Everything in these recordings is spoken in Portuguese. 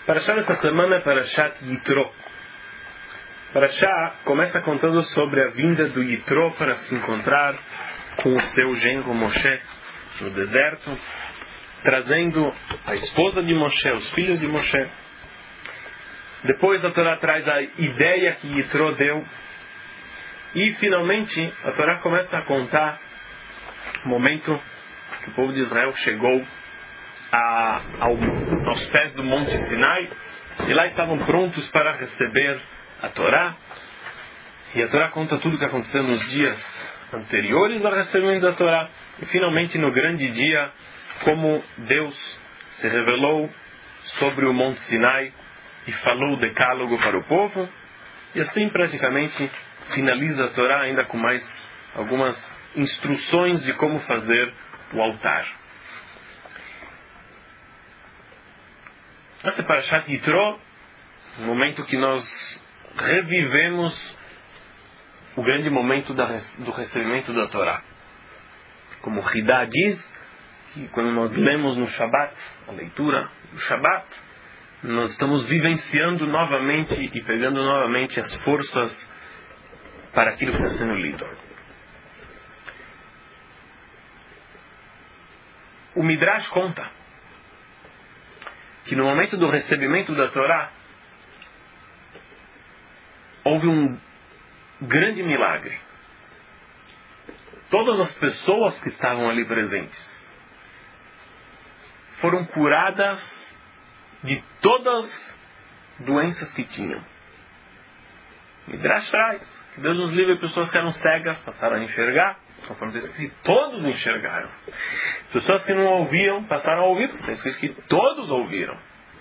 Parashá dessa semana é Parashat Yitro. Parashá começa contando sobre a vinda do Yitro para se encontrar com o seu genro Moshe no deserto, trazendo a esposa de Moshe, os filhos de Moshe. Depois a Torá traz a ideia que Yitro deu. E finalmente a Torá começa a contar o momento que o povo de Israel chegou aos pés do Monte Sinai, e lá estavam prontos para receber a Torá. E a Torá conta tudo o que aconteceu nos dias anteriores ao recebimento da Torá. E finalmente no grande dia, como Deus se revelou sobre o Monte Sinai e falou o decálogo para o povo. E assim praticamente finaliza a Torá, ainda com mais algumas instruções de como fazer o altar. Essa é Parashat Yitro, no momento que nós revivemos o grande momento do recebimento da Torá. Como Hidá diz, que quando nós lemos no Shabat, a leitura do Shabat, nós estamos vivenciando novamente e pegando novamente as forças para aquilo que está sendo lido. O Midrash conta que no momento do recebimento da Torá houve um grande milagre. Todas as pessoas que estavam ali presentes foram curadas de todas as doenças que tinham. Midrash traz que Deus nos livre, pessoas que eram cegas passaram a enxergar, conforme está escrito, todos enxergaram. Pessoas que não ouviam passaram a ouvir, está escrito que todos ouviram.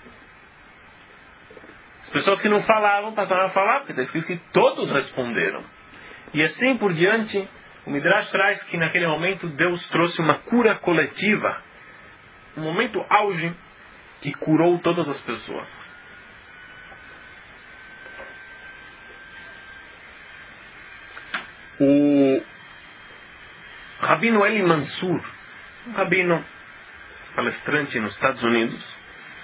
As pessoas que não falavam passaram a falar, porque está escrito que todos responderam. E assim por diante, o Midrash traz que naquele momento Deus trouxe uma cura coletiva, um momento auge que curou todas as pessoas. O Rabino Eli Mansur, um rabino palestrante nos Estados Unidos,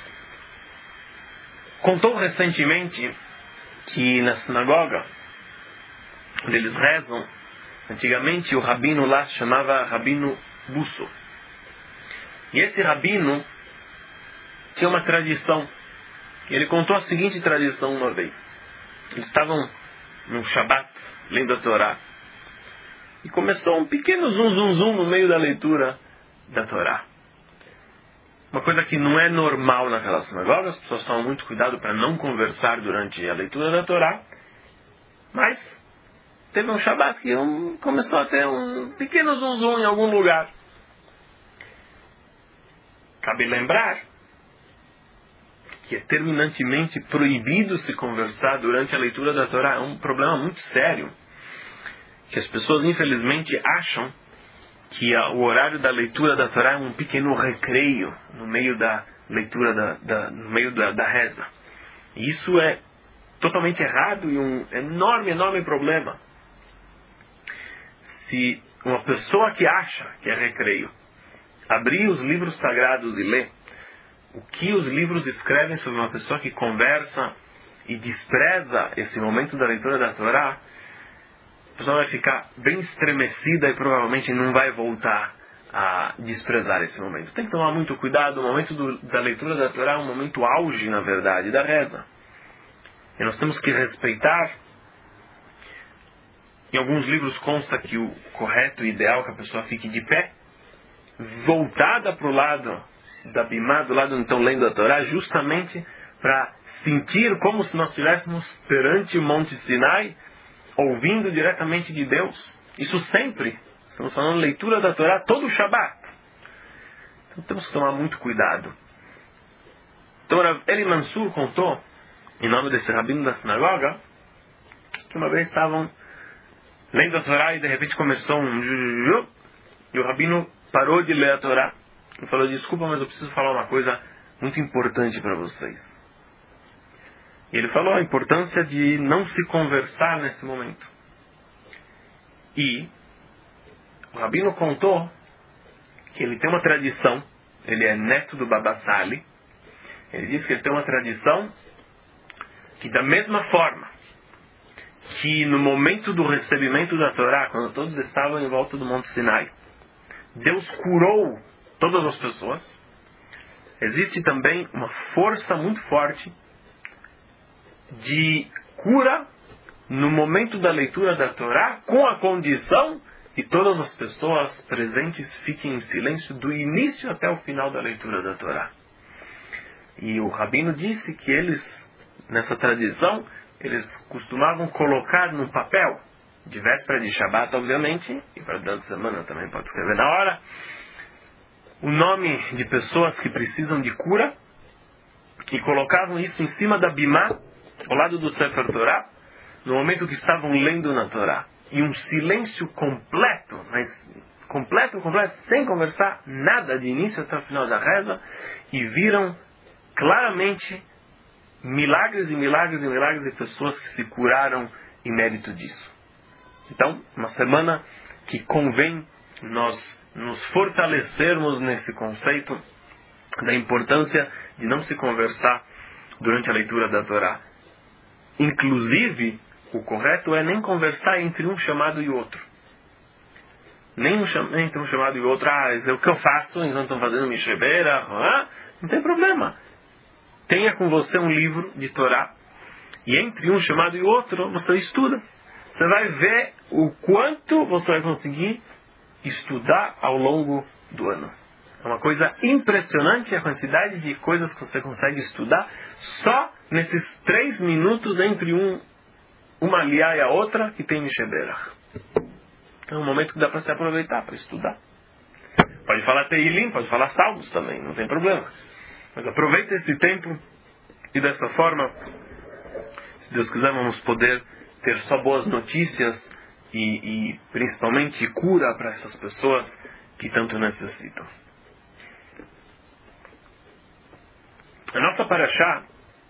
contou recentemente que na sinagoga onde eles rezam, antigamente o rabino lá se chamava Rabino Busso. E esse rabino tinha uma tradição. E ele contou a seguinte tradição uma vez. Eles estavam num Shabat, lendo a Torá. E começou um pequeno zum no meio da leitura da Torá. Uma coisa que não é normal naquela sinagoga, as pessoas tomam muito cuidado para não conversar durante a leitura da Torá. Mas teve um Shabat que começou a ter um pequeno zum em algum lugar. Cabe lembrar que é terminantemente proibido se conversar durante a leitura da Torá. É um problema muito sério. Que as pessoas infelizmente acham que o horário da leitura da Torá é um pequeno recreio no meio da leitura no meio da reza. E isso é totalmente errado e um enorme problema. Se uma pessoa que acha que é recreio abrir os livros sagrados e ler o que os livros escrevem sobre uma pessoa que conversa e despreza esse momento da leitura da Torá, a pessoa vai ficar bem estremecida e provavelmente não vai voltar a desprezar esse momento. Tem que tomar muito cuidado. O momento da leitura da Torá é um momento auge, na verdade, da reza. E nós temos que respeitar. Em alguns livros consta que o correto e ideal é que a pessoa fique de pé, voltada para o lado da bimá, do lado onde estão lendo a Torá, justamente para sentir como se nós estivéssemos perante o Monte Sinai, ouvindo diretamente de Deus. Isso sempre. Estamos falando leitura da Torá todo o Shabat. Então temos que tomar muito cuidado. Então Eli Mansur contou, em nome desse rabino da sinagoga, que uma vez estavam lendo a Torá e de repente começou e o rabino parou de ler a Torá e falou: desculpa, mas eu preciso falar uma coisa muito importante para vocês. E ele falou a importância de não se conversar nesse momento. E o rabino contou que ele tem uma tradição, ele é neto do Baba Sali, Ele diz que ele tem uma tradição que, da mesma forma que no momento do recebimento da Torá, quando todos estavam em volta do Monte Sinai, Deus curou todas as pessoas, existe também uma força muito forte de cura no momento da leitura da Torá, com a condição que todas as pessoas presentes fiquem em silêncio do início até o final da leitura da Torá. E o Rabino disse que eles, nessa tradição, eles costumavam colocar no papel, de véspera de Shabat, obviamente, e para durante a semana também pode escrever na hora, o nome de pessoas que precisam de cura, e colocavam isso em cima da Bimá, ao lado do Sefer Torá, no momento que estavam lendo na Torá. E um silêncio completo, mas completo, sem conversar nada de início até o final da reza, e viram claramente milagres e milagres e milagres de pessoas que se curaram em mérito disso. Então, uma semana que convém nós nos fortalecermos nesse conceito da importância de não se conversar durante a leitura da Torá. Inclusive, o correto é nem conversar entre um chamado e outro. Nem entre um chamado e outro, é o que eu faço, então estão fazendo mixebeira, não tem problema. Tenha com você um livro de Torá, e entre um chamado e outro, você estuda. Você vai ver o quanto você vai conseguir estudar ao longo do ano. É uma coisa impressionante a quantidade de coisas que você consegue estudar só nesses 3 minutos entre uma aliá e a outra que tem Misheberach. É um momento que dá para se aproveitar para estudar. Pode falar Teilim, pode falar Salmos também, não tem problema. Mas aproveita esse tempo e dessa forma, se Deus quiser, vamos poder ter só boas notícias e principalmente cura para essas pessoas que tanto necessitam. A nossa Parashá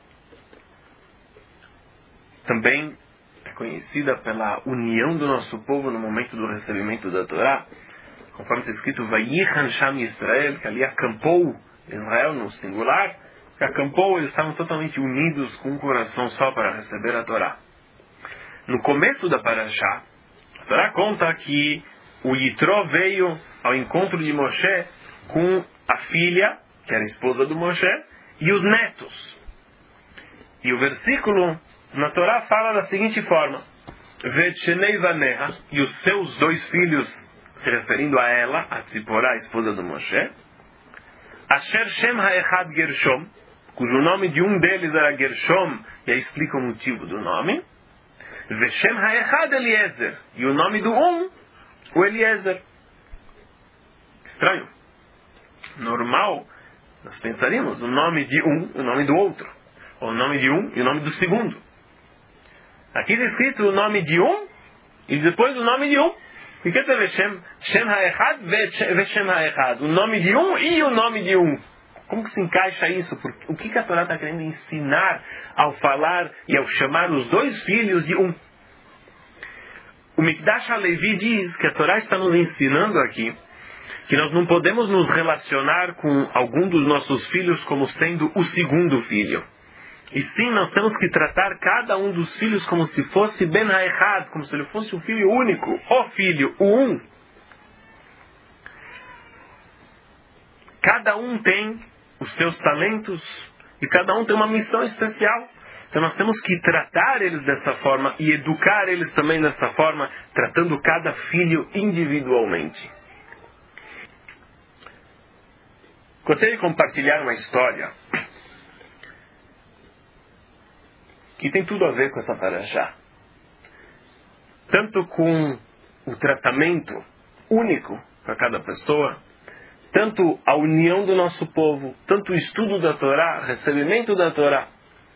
também é conhecida pela união do nosso povo no momento do recebimento da Torá, conforme está escrito Vayichan Sham Yisrael, que ali acampou Israel no singular, que acampou, eles estavam totalmente unidos com um coração só para receber a Torá. No começo da Parashá, a Torá conta que o Yitro veio ao encontro de Moshe com a filha, que era a esposa do Moshe, e os netos. E o versículo na Torá fala da seguinte forma: Vetchenei vaneha, e os seus 2 filhos, se referindo a ela, a Tziporá, a esposa do Moshe, Asher Shem Haechad Gershom, cujo nome de um deles era Gershom, e aí explica o motivo do nome, Veshem Haechad Eliezer, e o nome do o Eliezer. Estranho. Normal, nós pensaríamos o nome de o nome do outro, ou o nome de e o nome do segundo. Aqui está escrito o nome de e depois o nome de E que é Shem Haechad Veshem Haechad, o nome de e o nome de Como que se encaixa isso? Porque, o que a Torá está querendo ensinar ao falar e ao chamar os 2 filhos de O Mikdash HaLevi diz que a Torá está nos ensinando aqui que nós não podemos nos relacionar com algum dos nossos filhos como sendo o segundo filho. E sim, nós temos que tratar cada um dos filhos como se fosse Ben Haechad, como se ele fosse um filho único, o filho, o Cada um tem os seus talentos e cada um tem uma missão especial. Então nós temos que tratar eles dessa forma e educar eles também dessa forma, tratando cada filho individualmente. Gostaria de compartilhar uma história que tem tudo a ver com essa parashá. Tanto com o tratamento único para cada pessoa, tanto a união do nosso povo, tanto o estudo da Torá, recebimento da Torá.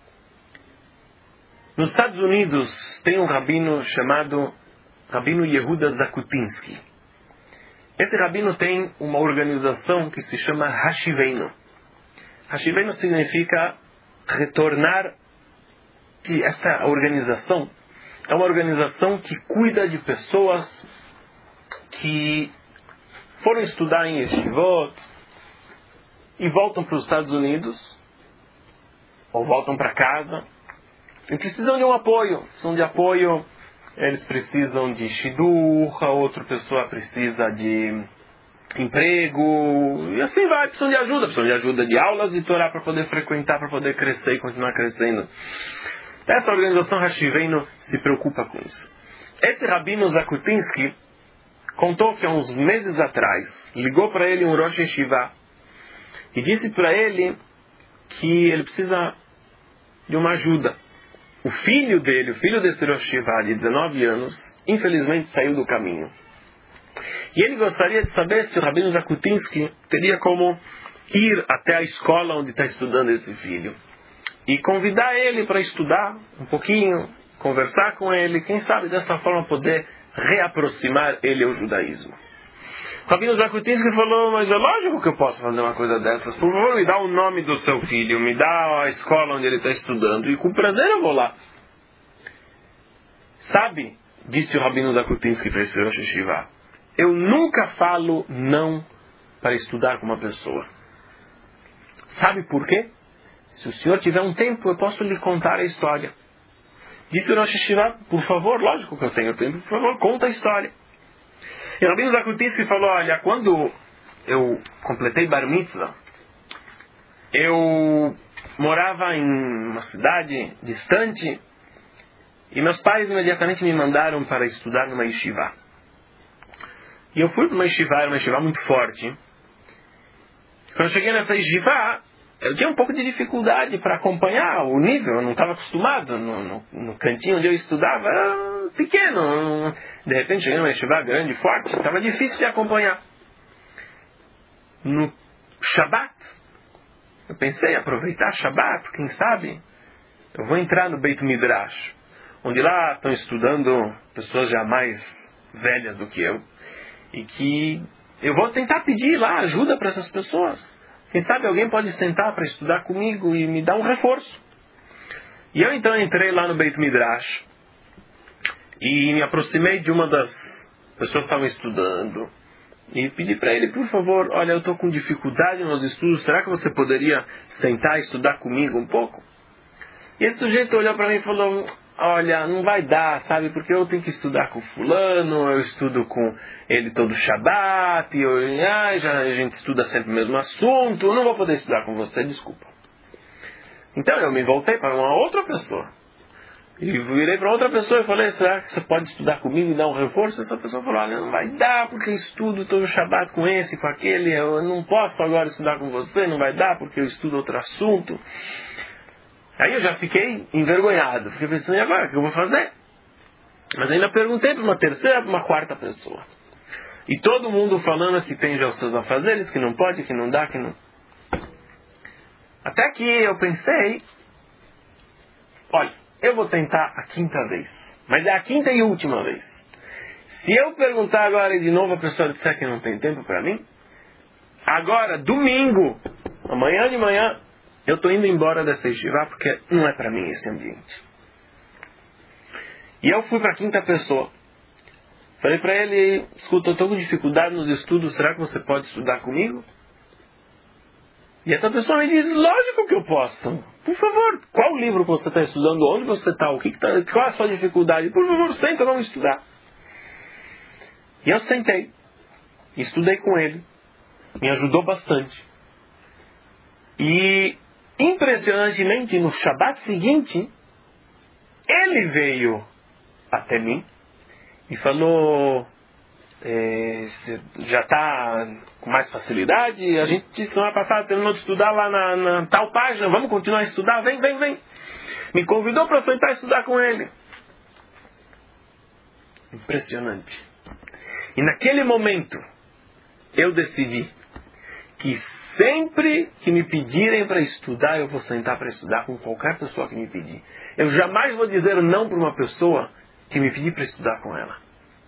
Nos Estados Unidos tem um rabino chamado Rabino Yehuda Zakutinsky. Esse rabino tem uma organização que se chama Hashiveinu. Hashiveinu significa retornar. Que essa organização é uma organização que cuida de pessoas que foram estudar em yeshivot e voltam para os Estados Unidos ou voltam para casa e precisam de um apoio. Eles precisam de shidduch, a outra pessoa precisa de emprego, e assim vai, precisam de ajuda de aulas de Torá para poder frequentar, para poder crescer e continuar crescendo. Essa organização Hashivenu se preocupa com isso. Esse Rabino Zakutinsky contou que há uns meses atrás ligou para ele um Rosh Yeshiva e disse para ele que ele precisa de uma ajuda. O filho desse Rosh Yeshiva de 19 anos, infelizmente saiu do caminho. E ele gostaria de saber se o Rabino Zakutinsky teria como ir até a escola onde está estudando esse filho e convidar ele para estudar um pouquinho, conversar com ele, quem sabe dessa forma poder reaproximar ele ao judaísmo. O Rabino Zakutinsky falou, mas é lógico que eu posso fazer uma coisa dessas. Por favor, me dá o nome do seu filho, me dá a escola onde ele está estudando e com prazer eu vou lá. Sabe, disse o Rabino Zakutinsky para esse Rosh Yeshiva, eu nunca falo não para estudar com uma pessoa. Sabe por quê? Se o senhor tiver um tempo, eu posso lhe contar a história. Disse o Rosh Yeshiva, por favor, lógico que eu tenho tempo, por favor, conta a história. E o Rabino Zakutinsky falou, olha, quando eu completei Bar Mitzvah, eu morava em uma cidade distante e meus pais imediatamente me mandaram para estudar numa yeshiva. E eu fui para uma yeshiva, era uma yeshiva muito forte. Quando eu cheguei nessa yeshiva, eu tinha um pouco de dificuldade para acompanhar o nível, eu não estava acostumado. No cantinho onde eu estudava era pequeno. De repente cheguei numa yeshiva grande, forte, estava difícil de acompanhar. No Shabbat, eu pensei, aproveitar Shabbat, quem sabe, eu vou entrar no Beit Midrash, onde lá estão estudando pessoas já mais velhas do que eu, e que eu vou tentar pedir lá ajuda para essas pessoas. Quem sabe alguém pode sentar para estudar comigo e me dar um reforço. E eu então entrei lá no Beit Midrash e me aproximei de uma das pessoas que estavam estudando e pedi para ele, por favor, olha, eu estou com dificuldade nos estudos, será que você poderia sentar e estudar comigo um pouco? E esse sujeito olhou para mim e falou, olha, não vai dar, sabe, porque eu tenho que estudar com fulano, eu estudo com ele todo Shabbat, e a gente estuda sempre o mesmo assunto, eu não vou poder estudar com você, desculpa. Então eu me voltei para uma outra pessoa. E virei para outra pessoa e falei, será que você pode estudar comigo e dar um reforço? Essa pessoa falou, olha, não vai dar, porque eu estudo todo Shabbat com esse, com aquele, eu não posso agora estudar com você, não vai dar, porque eu estudo outro assunto. Aí eu já fiquei envergonhado, fiquei pensando, e agora, o que eu vou fazer? Mas ainda perguntei para uma terceira, para uma quarta pessoa. E todo mundo falando que tem já os seus afazeres, que não pode, que não dá, que não... Até que eu pensei, olha, eu vou tentar a quinta vez. Mas é a quinta e última vez. Se eu perguntar agora de novo, a pessoa disser que não tem tempo para mim, agora, domingo, amanhã de manhã, eu estou indo embora dessa yeshiva porque não é para mim esse ambiente. E eu fui para a quinta pessoa. Falei para ele, escuta, eu estou com dificuldade nos estudos, será que você pode estudar comigo? E essa pessoa me diz, lógico que eu posso. Por favor, qual livro você está estudando? Onde você está? Qual é a sua dificuldade? Por favor, senta, vamos estudar. E eu sentei. Estudei com ele. Me ajudou bastante. E, impressionantemente, no Shabbat seguinte, ele veio até mim e falou... já está com mais facilidade, a gente semana passada terminou de estudar lá na tal página, vamos continuar a estudar, vem. Me convidou para sentar e estudar com ele. Impressionante. E naquele momento eu decidi que sempre que me pedirem para estudar, eu vou sentar para estudar com qualquer pessoa que me pedir. Eu jamais vou dizer não para uma pessoa que me pedir para estudar com ela.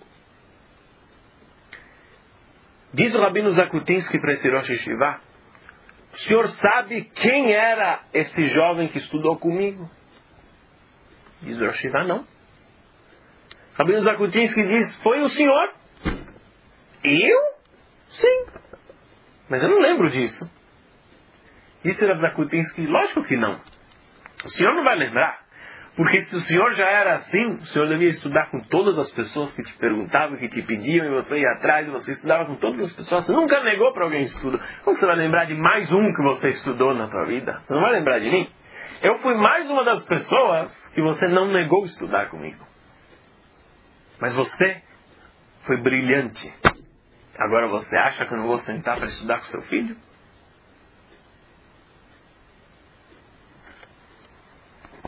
Diz o Rabino Zakutinsky para esse Rosh Yeshiva, o senhor sabe quem era esse jovem que estudou comigo? Diz o Rosh Yeshiva, não. Rabino Zakutinsky diz, foi o senhor? Eu? Sim. Mas eu não lembro disso. Disse o Zakutinsky, lógico que não. O senhor não vai lembrar. Porque se o senhor já era assim, o senhor devia estudar com todas as pessoas que te perguntavam, que te pediam, e você ia atrás, e você estudava com todas as pessoas. Você nunca negou para alguém estudo. Como você vai lembrar de mais um que você estudou na sua vida? Você não vai lembrar de mim? Eu fui mais uma das pessoas que você não negou estudar comigo. Mas você foi brilhante. Agora você acha que eu não vou sentar para estudar com seu filho?